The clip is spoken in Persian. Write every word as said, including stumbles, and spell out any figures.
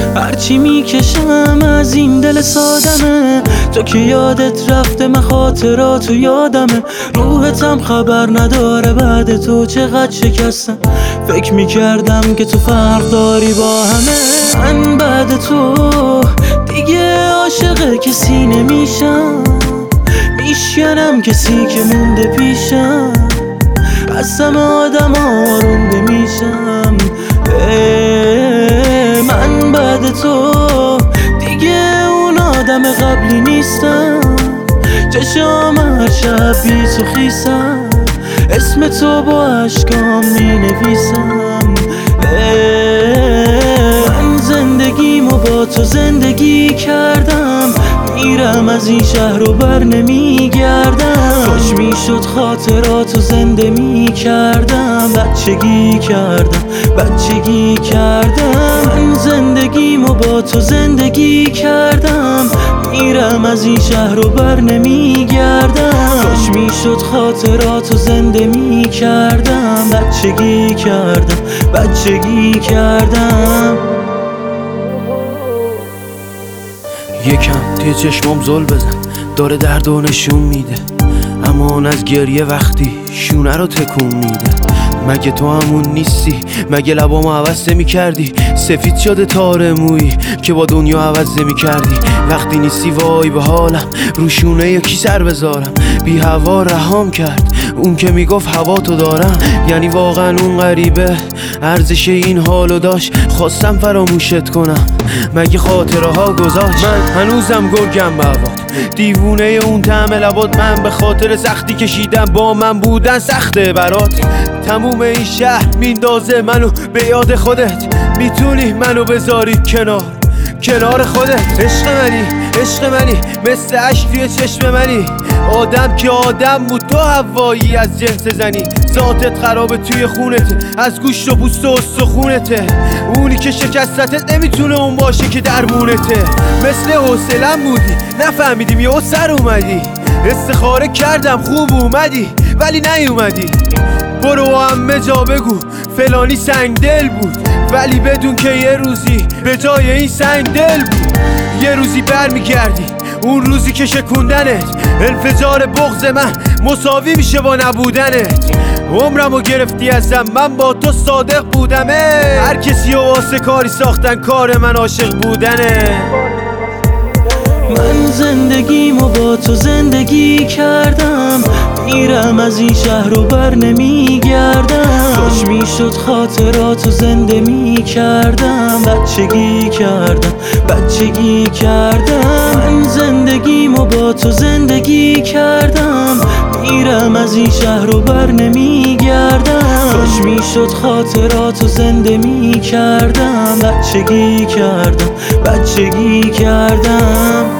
هرچی میکشم از این دل سادمه، تو که یادت رفته من خاطراتو یادمه. روحتم خبر نداره بعد تو چقدر شکستم، فکر میکردم که تو فرق داری با همه. من بعد تو دیگه عاشق کسی نمیشم، میشکنم کسی که مونده پیشم، از همه آدم آرونده میشم. من بعد تو دیگه اون آدم قبلی نیستم، چشام هر شب بی تو خیسم، اسم تو با عشقام می نویسم. من زندگیمو با تو زندگی کردم، میرم از این شهر رو بر نمیگردم. کاش میشد خاطراتو زنده میکردم، بچگی کردم بچگی کردم. من زندگیمو با تو زندگی کردم، میرم از این شهر رو بر نمیگردم. کاش میشد خاطراتو زنده میکردم، بچگی کردم بچگی کردم. یکم توی چشمام زل بزن، داره درد و نشون میده، اما اون از گریه وقتی شونه رو تکون میده. مگه تو همون نیستی؟ مگه لبامو عوض نمی کردی؟ سفید شده تار مویی که با دنیا عوض نمی کردی. وقتی نیستی وای به حالم، رو شونه یکی سر بذارم. بی هوا رهام کرد اون که میگفت هوا تو دارم. یعنی واقعا اون غریبه ارزش این حالو داشت، خواستم فراموشت کنم مگه خاطره ها گذاشت. من هنوزم گرگم به هوات، دیوونه اون طعم لبات. من به خاطر سختی کشیدم با من بودن سخته برات. تموم این شهر میندازه منو به یاد خودت، میتونی منو بذاری کنار کنار خودت. عشق منی عشق منی مثل عشق توی چشم منی، آدم که آدم بود تو هوایی از جنس زنی. ذاتت خرابه توی خونته، از گوشت و پوست و استخونته. اونی که شکستتت نمیتونه اون باشه که درمونته. مثل حوصلم بودی نفهمیدیم یه سر اومدی. استخاره کردم خوب اومدی ولی نیومدی. برو همه جا بگو فلانی سنگ دل بود، ولی بدون که یه روزی به جای این سنگ دل بود. یه روزی برمیگردی اون روزی که شکوندنت، انفجار بغض من مساوی میشه با نبودنت. عمرمو گرفتی ازم، من با تو صادق بودمه. هر کسی و واسه کاری ساختن، کار من عاشق بودنه. من زندگیمو با تو زندگی کردم، میرم از این شهر رو بر نمیگردم. کاش میشد خاطراتو زنده میکردم، بچگی کردم بچگی کردم. من زندگیمو با تو زندگی کردم، میرم از این شهر رو بر نمیگردم. کاش میشد خاطراتو زنده میکردم، بچگی کردم بچگی کردم.